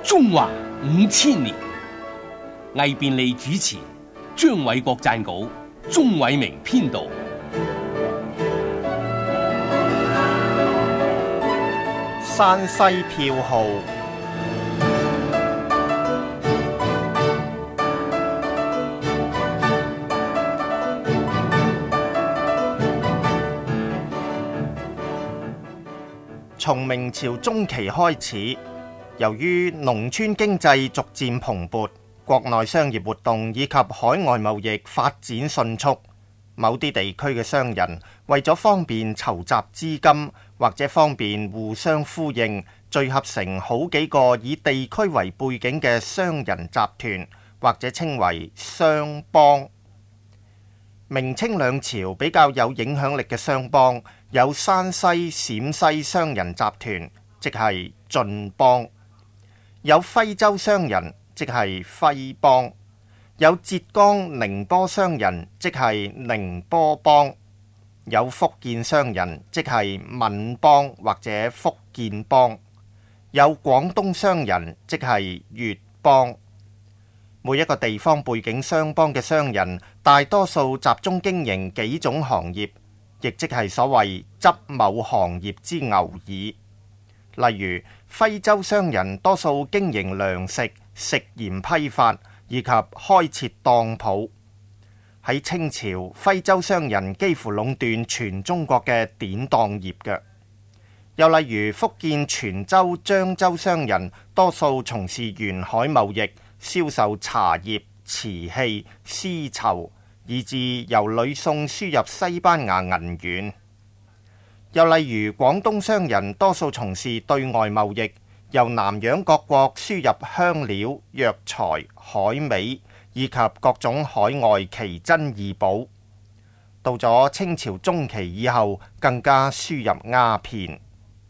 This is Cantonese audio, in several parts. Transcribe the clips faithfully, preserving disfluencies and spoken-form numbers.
中華五千年，魏便利主持，張偉國撰稿，鍾偉明編導。 山西票號。從明朝中期開始，由於農村經濟逐漸蓬勃，國內商業活動以及海外貿易發展迅速，某啲地區嘅商人為咗方便籌集資金，或者方便互相呼應，聚合成好幾個以地區為背景嘅商人集團，或者稱為商幫。明清兩朝比較有影響力嘅商幫有山西、陝西商人集團，即係晉幫；有徽州商人，即係徽幫；有浙江、寧波商人，即係寧波幫；有福建商人，即係閩幫或者福建幫；有廣東商人，即係粵幫。每一個地方背景商幫嘅商人，大多數集中經營幾種行業，亦即係所謂執某行業之牛耳。例如，徽州商人多數經營糧食、食鹽批發以及開設當鋪。喺清朝，徽州商人幾乎壟斷全中國嘅典當業嘅。又例如，福建泉州、漳州商人多數從事沿海貿易，銷售茶葉、瓷器、絲綢，以至由呂宋輸入西班牙銀元。又例如，廣東商人多數從事對外貿易，由南洋各國輸入香料、藥材、海味以及各種海外奇珍異寶。到咗清朝中期以後，更加輸入鴉片。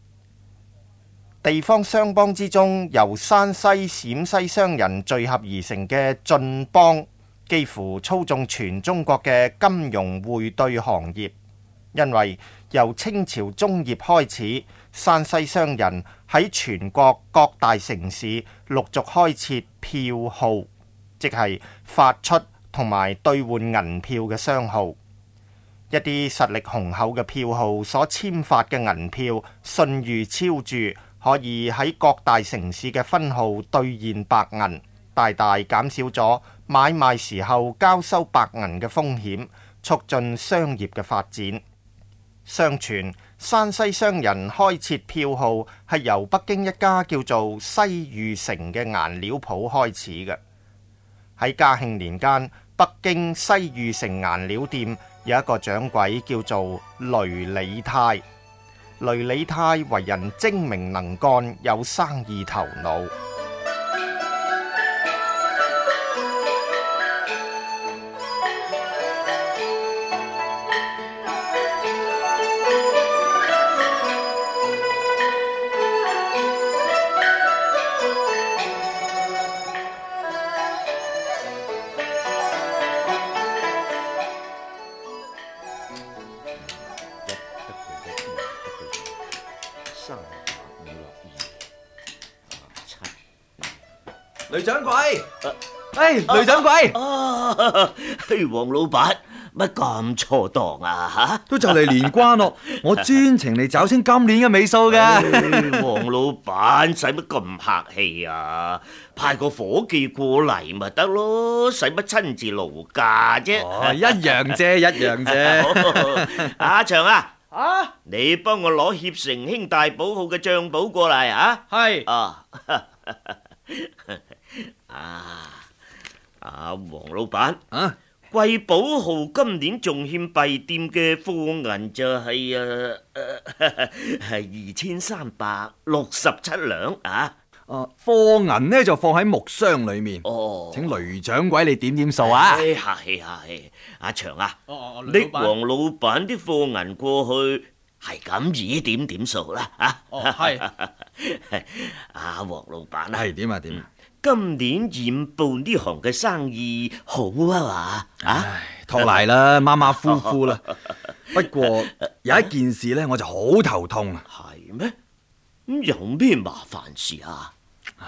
地方商幫之中，由山西、陝西商人聚合而成嘅晉幫，幾乎操縱全中國嘅金融匯兌行業。因為由清朝中葉開始，山西商人喺全國各大城市陸續開設票號，即係發出同埋兌換銀票嘅商號。一啲實力雄厚嘅票號所簽發嘅銀票，信譽昭著，可以喺各大城市嘅分號兌現白銀，大大減少咗買賣時候交收白銀嘅風險，促進商業嘅發展。相傳山西商人開設票號係由北京一家叫做西裕城嘅顏料鋪開始嘅。喺嘉慶年間，北京西裕城顏料店有一個掌櫃叫做雷李泰。雷李泰為人精明能幹，有生意頭腦。 雷掌櫃，哎，雷掌櫃， 啊，黃老闆，乜咁錯當啊？吓， 都就嚟年關咯，我專程嚟找清今年嘅尾數嘅。 黃老闆，使乜咁客氣啊？派個伙計過嚟咪得咯，使乜親自勞駕啫？ 哦，一樣啫，一樣啫。 阿祥啊， 啊， 你幫我攞協成兄大寶號嘅賬簿過嚟啊！ 係啊。啊！阿黃老闆， 啊， 貴寶號今年仲欠敝店嘅貨銀就係誒誒係二千三百六十七兩啊！ 哦，貨銀呢就放喺木箱裏面。 哦， 請雷掌櫃你點點數啊！ 客氣客氣，阿祥啊， 哦， 搦黃老闆啲貨銀過去，係咁易點點數啦啊！ 哦，係。 阿黃老闆啊， 係點啊點？ 今年染布呢行嘅生意好啊嘛？啊， 唉，托賴啦，馬馬虎虎啦。不過有一件事呢，我就好頭痛啊。 係咩？咁有咩麻煩事啊？ 唉，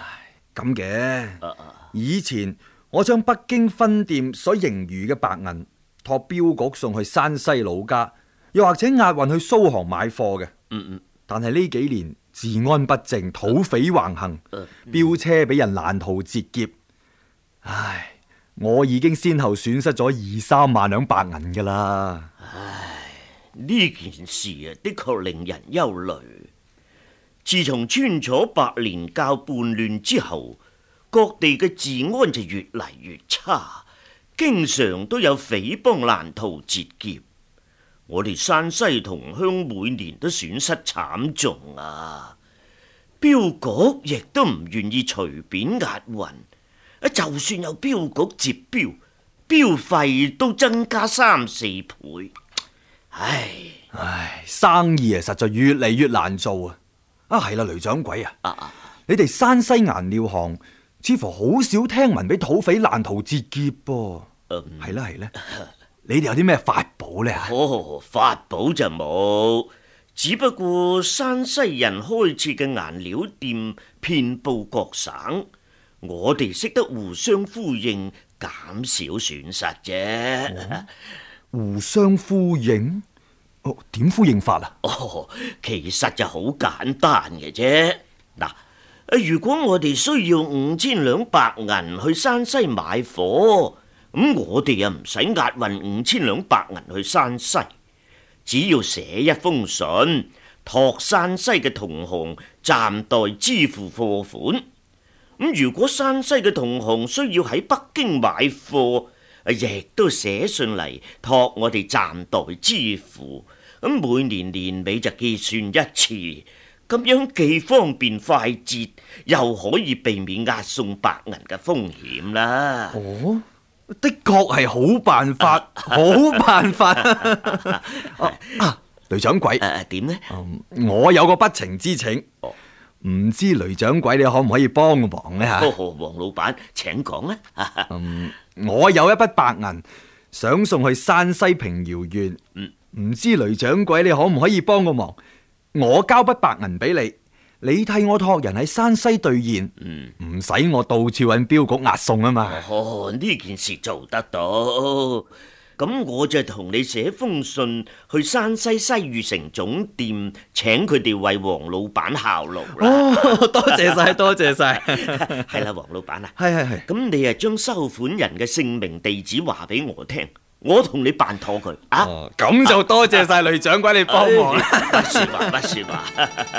咁嘅，以前我將北京分店所盈餘嘅白銀託鏢局送去山西老家，又或者押運去蘇杭買貨嘅。 嗯嗯。 但係呢幾年治安不正，土匪橫行，鏢車俾人攔途截劫。唉，我已經先後損失咗二三萬兩白銀噶啦。 唉，呢件事啊，的確令人憂慮。自從川楚白蓮教叛亂之後，各地嘅治安就越嚟越差，經常都有匪幫攔途截劫。我哋山西同鄉每年都損失慘重啊！鏢局亦都唔願意隨便押運，就算有鏢局接鏢，鏢費都增加三四倍。唉唉，生意啊，實在越嚟越難做啊！啊，係啦，雷掌櫃啊， 啊你哋山西顏料行似乎好少聽聞俾土匪攔途截劫噃。係啦係啦。你哋有啲咩法寶呢？ 哦，法寶就冇，只不過山西人開設嘅顏料店遍布各省，我哋識得互相呼應，減少損失啫。 哦，互相呼應？哦，點呼應法啊？ 哦，其實就好簡單嘅啫。嗱，如果我哋需要五千兩白銀去山西買貨，咁我哋又唔使押運五千兩白銀去山西，只要寫一封信託山西嘅同行暫代支付貨款。咁如果山西嘅同行需要喺北京買貨，亦都寫信嚟託我哋暫代支付。咁每年年尾就結算一次，咁樣既方便快捷，又可以避免押送白銀嘅風險啦。 哦，的確係好辦法，啊、好辦法。啊啊、雷掌櫃， 誒點呢？ 嗯、我有個不情之請，唔、哦、知雷掌櫃你可唔可以幫個忙呢？吓、 哦，黃老闆，請講啊、 嗯。我有一筆白銀想送去山西平遙縣，唔、嗯、知雷掌櫃你可唔可以幫個忙？我交筆白銀俾你。你替我託人喺山西兌現，唔使、嗯、我到處揾鏢局押送啊嘛。 哦，呢件事做得到，咁我就同你寫封信去山西西域城總店，請佢哋為黃老闆效勞啦。 哦，多謝晒，多謝晒。 係啦，黃老闆啊， 係係係。 咁你啊將收款人嘅姓名地址話俾我聽，我同你辦妥佢啊。 咁、哦、就多謝晒雷掌櫃你幫忙啦。 不說話，不說話。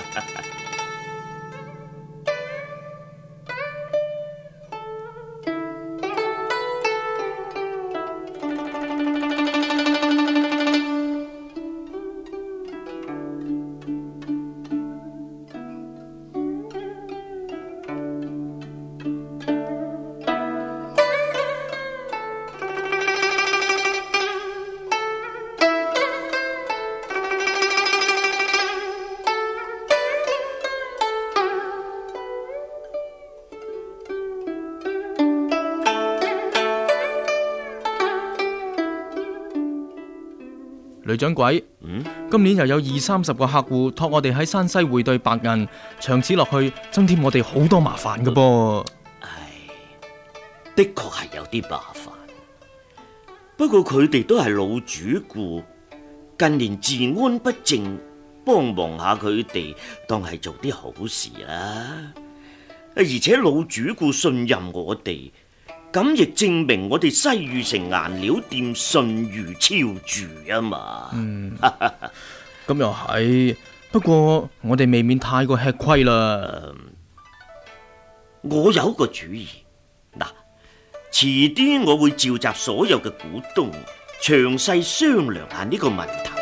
雷掌櫃，嗯，今年又有二三十個客戶託我哋喺山西匯兌白銀，長此落去增添我哋好多麻煩㗎噃。 唉，的確係有啲麻煩，不過佢哋都係老主顧，近年治安不正，幫忙下佢哋當係做啲好事啦。而且老主顧信任我哋，咁亦證明我哋西域城顏料店信譽超著啊嘛。嗯， 咁又係，不過我哋未免太過吃虧啦。 嗯，我有個主意，嗱，遲啲我會召集所有嘅股東，詳細商量下呢個問題。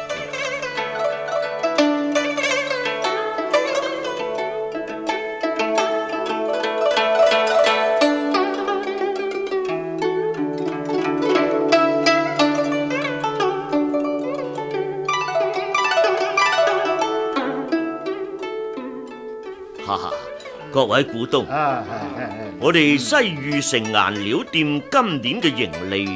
各位股東，啊、我哋西域城顏料店今年嘅盈利，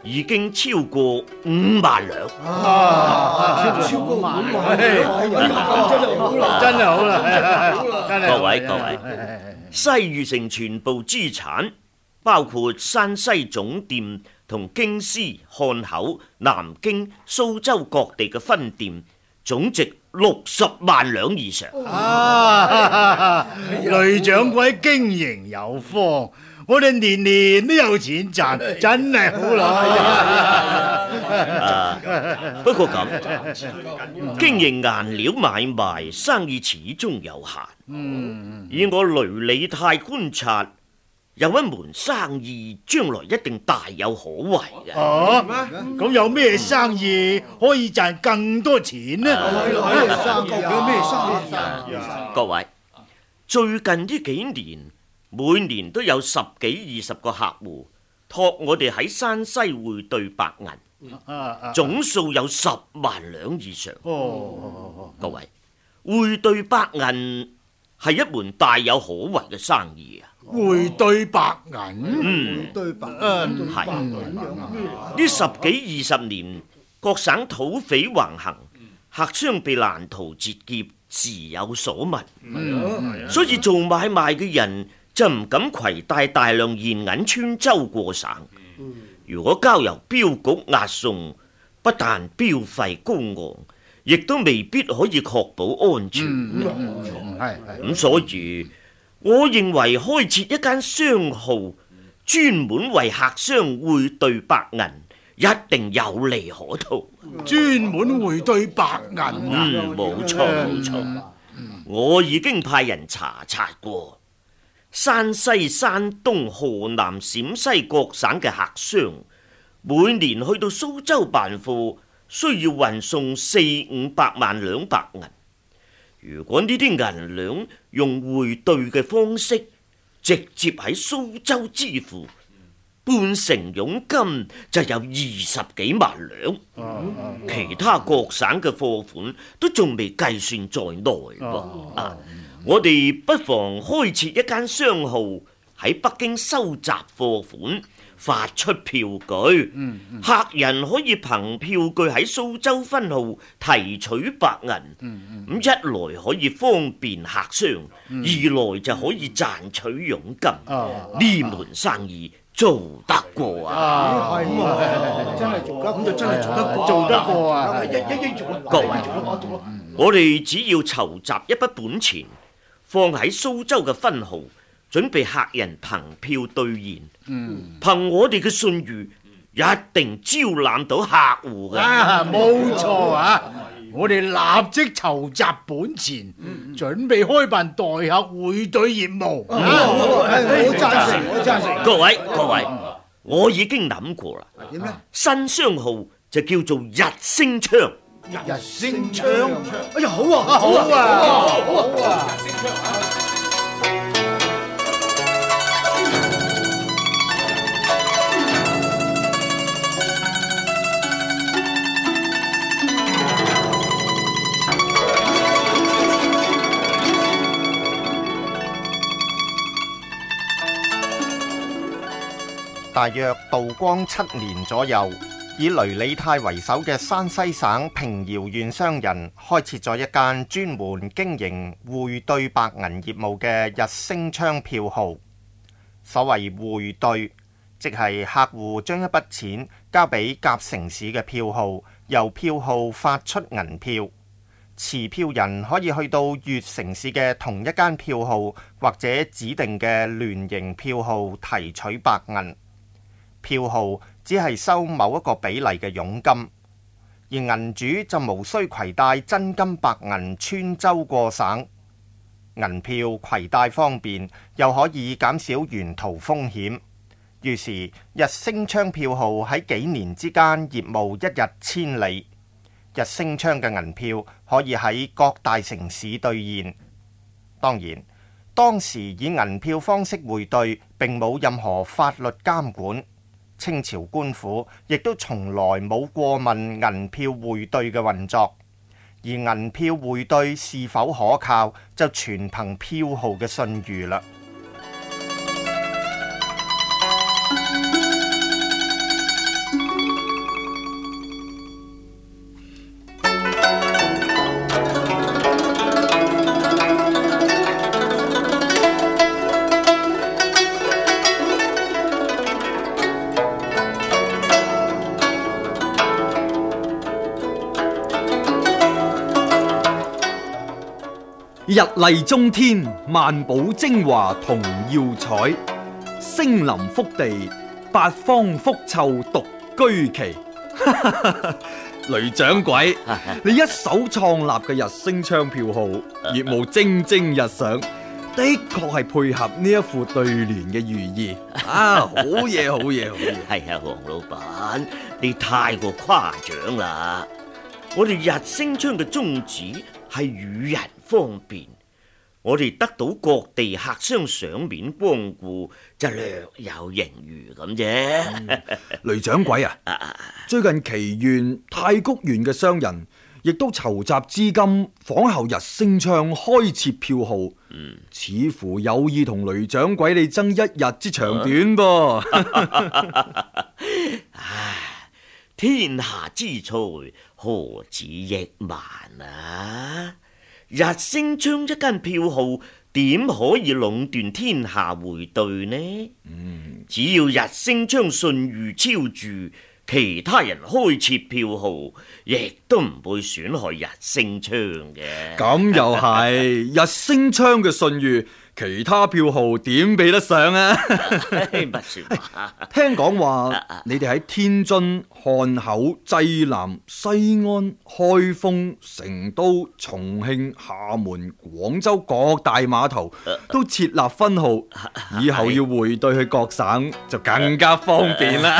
已經超過五萬兩。 啊！超過五萬，真係好啦，真係好啦，真係。 各位各位，西嶼城全部資產，包括山西總店同京師、漢口、南京、蘇州各地嘅分店，總值六十萬兩以上。 啊！雷掌櫃經營有方，我哋年年都有錢賺，真係好啦。 啊，不過咁，經營顏料買賣生意始終有限。嗯，以我雷李泰觀察，有一門生意將來一定大有可為嘅。 哦，咁有咩生意可以賺更多錢呢？ 啊生意有咩生意？ 各位，最近呢幾年，每年都有十幾二十個客戶託我哋喺山西匯兌白銀，總數有十萬兩以上。 哦， 各位，匯兌白銀係一門大有可為嘅生意啊！ 匯兌白銀， 嗯， 兌白銀係呢十幾二十年，各省土匪橫行，客商被攔途截劫，時有所聞。嗯、所以做買賣嘅人就唔敢攜帶大量現銀穿州過省。如果交由鏢局押送，不但鏢費高昂，亦都未必可以確保安全。咁、嗯、所以我認為開設一間商號，專門為客商匯兌白銀，一定有利可圖。 專門匯兌白銀啊！ 嗯，冇錯冇錯，我已經派人查察過，山西、山東、河南、陝西各省嘅客商，每年去到蘇州辦貨，需要運送四五百萬兩白銀。如果呢啲銀兩用匯兌嘅方式直接喺蘇州支付，半成佣金就有二十幾萬兩，其他各省嘅貨款都仲未計算在內噃。啊，我哋不妨開設一間商號，喺北京收集貨款，發出票據，嗯嗯、客人可以憑票據喺蘇州分號提取白銀。咁、嗯嗯、一來可以方便客商，嗯、二來就可以賺取佣金。呢、啊、門生意做得過啊！ 係喎，真係做得，咁就真係做得過，做得過啊！一一一做得過。 各位，我哋只要籌集一筆本錢，放喺蘇州嘅分號，準備客人憑票兌現。嗯，憑我哋嘅信譽，一定招攬到客戶嘅。 啊，冇錯啊！我哋立即籌集本錢，準備開辦代客匯兌業務。我贊成，我贊成。 各位各位，我已經諗過啦。點咧？新商號就叫做日星昌。 日星昌，哎呀，好啊，好啊，好啊！日星昌啊！ 大約道光七年左右，以雷李泰為首嘅山西省平遙縣商人開設咗一間專門經營匯兌白銀業務嘅日星昌票號。所謂匯兌，即係客戶將一筆錢交俾甲城市嘅票號，由票號發出銀票，持票人可以去到乙城市嘅同一間票號或者指定嘅聯營票號提取白銀。票號只係收某一個比例嘅佣金，而銀主就無需攜帶真金白銀穿州過省。銀票攜帶方便，又可以減少沿途風險。於是日星昌票號喺幾年之間業務一日千里。日星昌嘅銀票可以喺各大城市兌現。當然，當時以銀票方式匯兌並冇任何法律監管。清朝官府亦都從來冇過問銀票匯兌嘅運作，而銀票匯兌是否可靠，就全憑票號嘅信譽啦。 日麗中天，萬寶精華同耀彩，星林福地，八方福臭獨居奇。雷掌櫃，你一手創立嘅日星槍票號，業務蒸蒸日上，的確係配合呢一副對聯嘅寓意啊！好嘢，好嘢，好嘢！ 係啊，黃老闆，你太過誇張啦！我哋日星槍嘅宗旨係與人方便，我哋得到各地客商賞面光顧，就略有盈餘咁啫。 嗯、雷掌櫃啊，最近祈縣、太谷縣嘅商人亦都籌集資金，仿效日星槍開設票號，嗯、似乎有意同雷掌櫃你爭一日之長短噃。 唉，天下之財何止億萬啊！日星槍一間票號點可以壟斷天下匯兌呢？嗯、只要日星槍信譽超著，其他人開設票號亦都唔會損害日星槍嘅。 咁又係日星槍嘅信譽，其他票號點比得上啊？ 乜說話？ 聽講話你哋喺天津、漢口、濟南、西安、開封、成都、重慶、廈門、廣州各大碼頭都設立分號，以後要匯兌去各省就更加方便啦。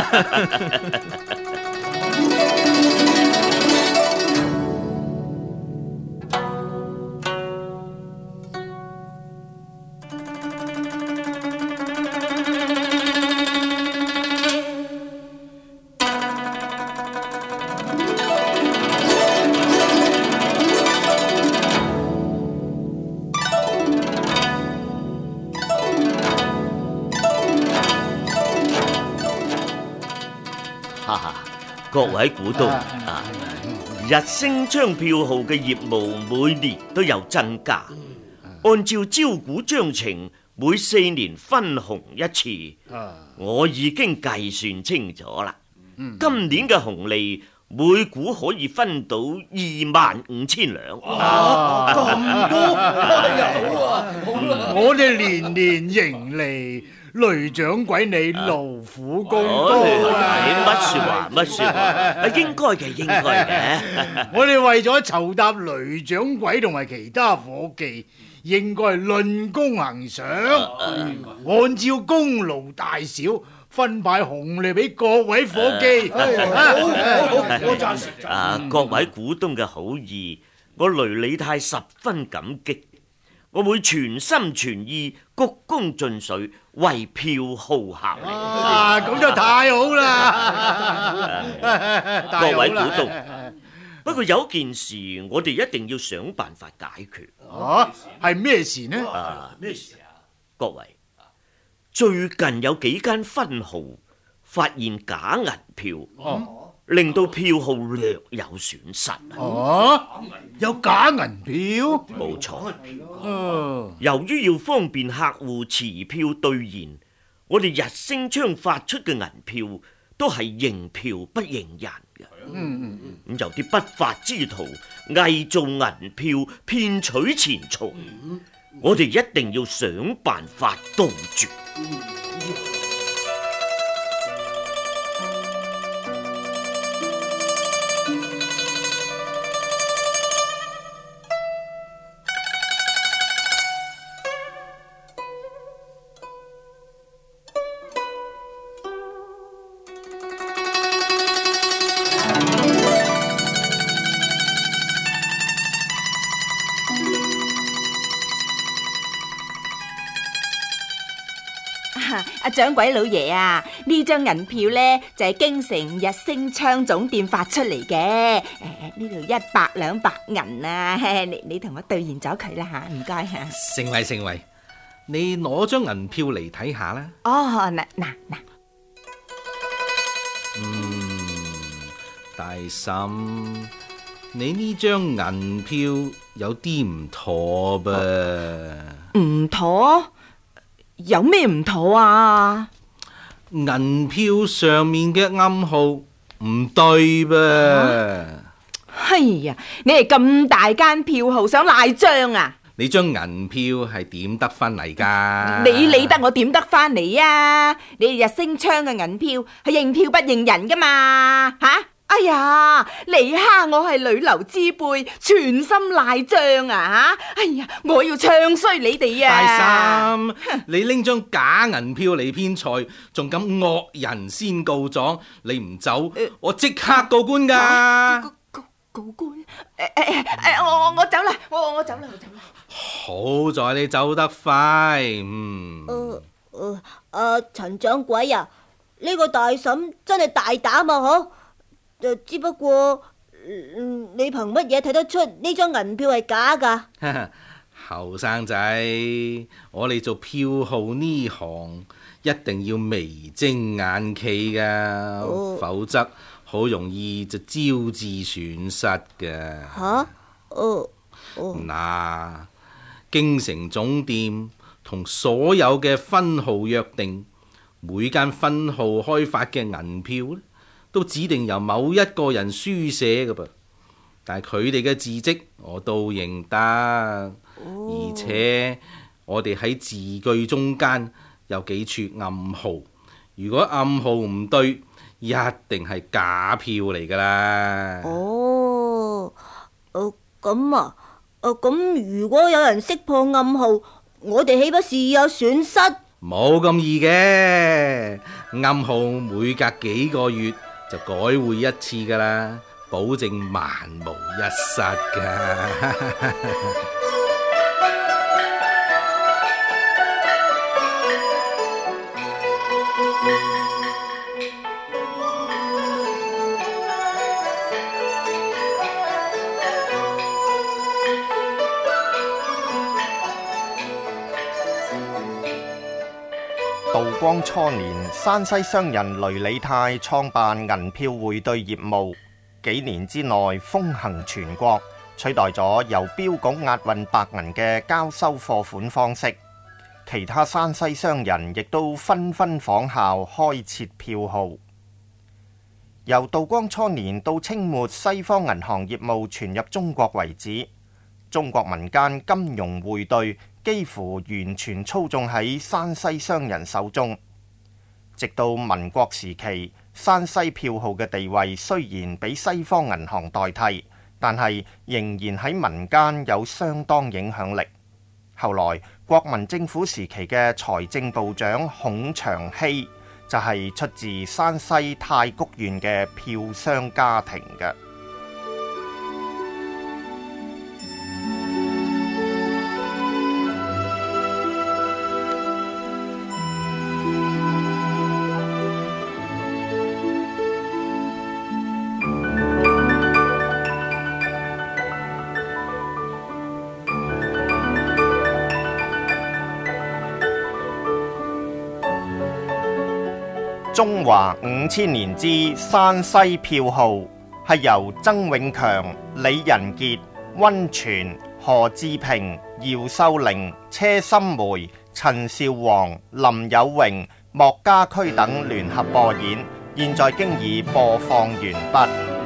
各位股東啊，日星槍票號嘅業務每年都有增加，按照招股章程，每四年分紅一次，我已經計算清楚啦。今年嘅紅利每股可以分到二萬五千兩。 啊，咁多，好啊！我哋年年盈利。雷掌櫃你勞苦功多啊！ 你乜說話乜說話？應該嘅，應該嘅。 我哋為咗酬答雷掌櫃同埋其他伙計，應該論功行賞，按照功勞大小分派紅利俾各位伙計。好， 我贊成。啊，各位股東嘅好意，我雷李太十分感激。我會全心全意、鞠躬盡瘁，為票號效力。 啊，咁就太好啦！ 各位股東，不過有件事我哋一定要想辦法解決。 啊，係咩事呢？ 啊，咩事啊？各位，最近有幾間分號發現假銀票。啊，令到票號略有損失。 啊，有假銀票？ 冇錯。由於要方便客戶持票兌現，我哋日星槍發出嘅銀票都係認票不認人嘅。嗯嗯，咁有啲不法之徒偽造銀票騙取錢財，嗯、我哋一定要想辦法杜絕。嗯阿掌櫃老爺啊，呢張銀票呢就係京城日星槍總店發出嚟嘅。誒，呢度一百兩白銀啊，你你同我兌現咗佢啦吓，唔該吓。 成惠成惠，你攞張銀票嚟睇下啦。 哦，嗱嗱嗱。 嗯，大嬸，你呢張銀票有啲唔妥噃。 唔妥？有咩唔妥啊？ 銀票上面嘅暗號唔對噃。 哎呀，你係咁大間票號想賴張啊？ 你張銀票係點得翻嚟噶？ 你理得我點得翻嚟啊？你日升昌嘅銀票係認票不認人噶嘛？吓、啊！哎呀，你蝦我係女流之輩，全心賴賬啊！吓！哎呀，我要唱衰你哋啊！ 大嬸，你拎張假銀票嚟騙財，仲咁惡人先告狀，你唔走，呃、我即刻告官噶！ 啊、告告告官？誒誒誒，我我我走啦，我我走啦，我走啦。 好在你走得快，嗯。 誒誒，阿陳掌櫃啊，呢、這個大嬸真係大膽啊！嗬。就只不過，嗯、你憑乜嘢睇得出呢張銀票係假噶？ 後生仔，我哋做票號呢行一定要眉精眼企噶，哦、否則好容易就招致損失噶。吓、啊？哦哦。嗱，京城總店同所有嘅分號約定，每間分號開發嘅銀票咧，都指定由某一個人書寫嘅噃，但係佢哋嘅字跡我都認得，哦、而且我哋喺字句中間有幾處暗號，如果暗號唔對，一定係假票嚟噶啦。 哦，誒咁啊，誒咁如果有人識破暗號，我哋豈不是有損失？ 冇咁易嘅，暗號每隔幾個月就改會一次噶啦，保證萬無一失噶。 道光初年，山西商人雷李泰創辦銀票匯兌業務，幾年之內風行全國，取代咗由標局押運白銀嘅交收貨款方式。其他山西商人亦都紛紛仿效開設票號。由道光初年到清末，西方銀行業務傳入中國為止，中國民間金融匯兌幾乎完全操縱喺山西商人手中。直到民國時期，山西票號嘅地位雖然俾西方銀行代替，但係仍然喺民間有相當影響力。後來國民政府時期嘅財政部長孔祥熙就係出自山西太谷縣嘅票商家庭嘅。中華五千年之山西票號係由曾永強、李仁傑、溫泉、何志平、姚秀玲、車心梅、陳少皇、林有榮、莫家駒等聯合播演，現在經已播放完畢。